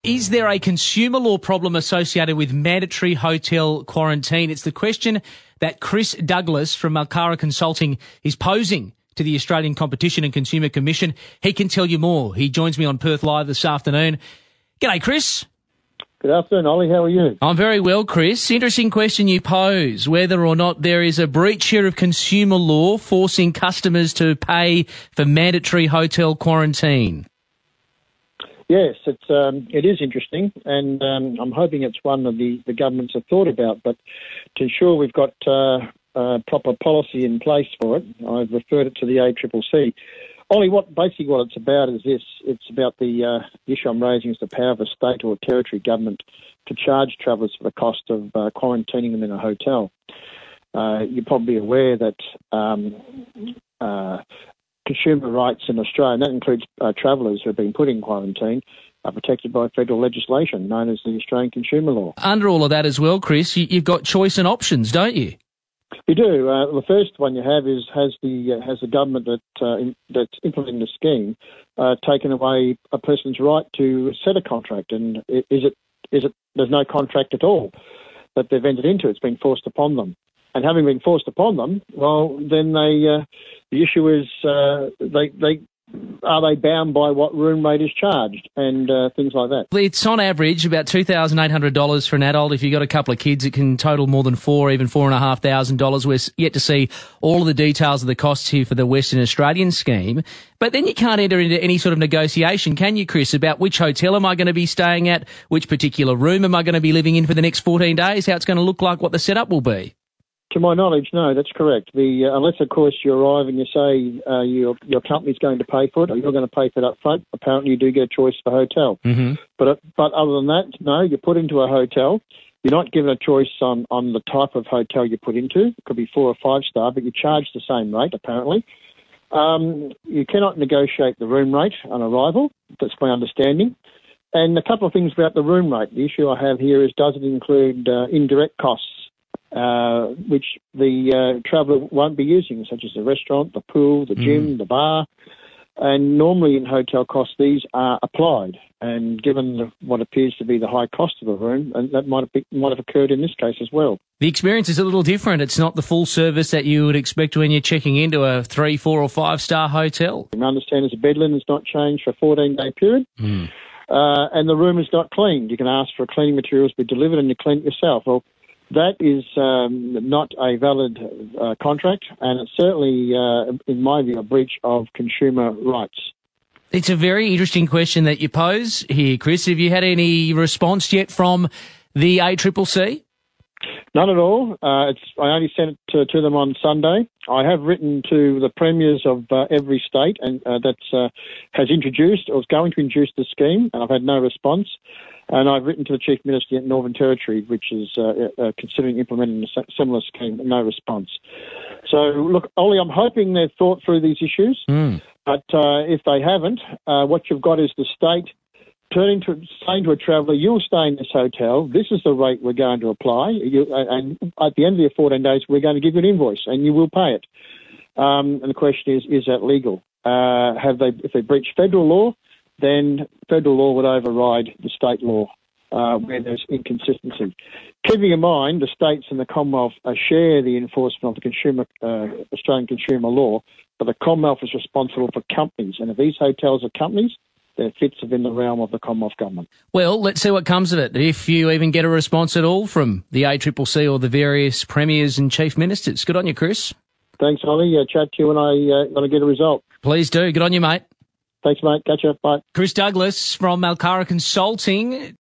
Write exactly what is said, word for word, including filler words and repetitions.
Is there a consumer law problem associated with mandatory hotel quarantine? It's the question that Chris Douglas from Malcara Consulting is posing to the Australian Competition and Consumer Commission. He can tell you more. He joins me on Perth Live this afternoon. G'day, Chris. Good afternoon, Ollie. How are you? I'm very well, Chris. Interesting question you pose, whether or not there is a breach here of consumer law forcing customers to pay for mandatory hotel quarantine. Yes, it's um, it is interesting, and um, I'm hoping it's one that the, the governments have thought about. But to ensure we've got uh, uh, proper policy in place for it, I've referred it to the A C C C. Ollie, what basically what it's about is this: it's about the uh, issue I'm raising is the power of a state or territory government to charge travellers for the cost of uh, quarantining them in a hotel. Uh, you're probably aware that um, uh, consumer rights in Australia, and that includes uh, travellers who have been put in quarantine, are protected by federal legislation known as the Australian Consumer Law. Under all of that as well, Chris, you've got choice and options, don't you? You do. Uh, the first one you have is has the uh, has the government that uh, in, that's implementing the scheme uh, taken away a person's right to set a contract, and is it is it there's no contract at all that they've entered into. It's been forced upon them. And having been forced upon them, well, then they, uh, the issue is, uh, they, they, are they bound by what room rate is charged and uh, things like that? It's on average about two thousand eight hundred dollars for an adult. If you've got a couple of kids, it can total more than four, even four thousand five hundred dollars. We're yet to see all of the details of the costs here for the Western Australian scheme. But then you can't enter into any sort of negotiation, can you, Chris, about which hotel am I going to be staying at, which particular room am I going to be living in for the next fourteen days, how it's going to look like, what the setup will be? To my knowledge, no, that's correct. The uh, unless, of course, you arrive and you say uh, your your company's going to pay for it, or you're going to pay for it up front. Apparently, you do get a choice for hotel. Mm-hmm. But uh, but other than that, no, you're put into a hotel. You're not given a choice on, on the type of hotel you put into. It could be four or five star, but you charge the same rate. Apparently, um, you cannot negotiate the room rate on arrival. That's my understanding. And a couple of things about the room rate. The issue I have here is, does it include uh, indirect costs? Uh, which the uh, traveller won't be using, such as the restaurant, the pool, the gym, mm. the bar. And normally in hotel costs, these are applied. And given the, what appears to be the high cost of the room, and that might have, be, might have occurred in this case as well. The experience is a little different. It's not the full service that you would expect when you're checking into a three, four or five-star hotel. I understand as a bed linen is not changed for a fourteen-day period. Mm. Uh, and the room is not cleaned. You can ask for cleaning materials to be delivered and you clean it yourself. Well, that is um, not a valid uh, contract, and it's certainly, uh, in my view, a breach of consumer rights. It's a very interesting question that you pose here, Chris. Have you had any response yet from the A C C C? None at all. Uh, it's, I only sent it to, to them on Sunday. I have written to the premiers of uh, every state and uh, that uh, has introduced or is going to introduce the scheme, and I've had no response. And I've written to the Chief Minister in Northern Territory, which is uh, uh, considering implementing a similar scheme, no response. So, look, Ollie, I'm hoping they've thought through these issues, mm. but uh, if they haven't, uh, what you've got is the state turning to saying to a traveller, you'll stay in this hotel, this is the rate we're going to apply, you, and at the end of your fourteen days, we're going to give you an invoice, and you will pay it. Um, and the question is, is that legal? Uh, have they, if they breach federal law, then federal law would override the state law uh, where there's inconsistency. Keeping in mind the states and the Commonwealth uh, share the enforcement of the consumer uh, Australian consumer law, but the Commonwealth is responsible for companies, and if these hotels are companies, their fits within the realm of the Commonwealth government. Well, let's see what comes of it, if you even get a response at all from the A C C C or the various premiers and chief ministers. Good on you, Chris. Thanks, Ollie. Uh, chat to you when I uh, when I get a result. Please do. Good on you, mate. Thanks, mate. Catch you. Bye. Chris Douglas from Malcara Consulting.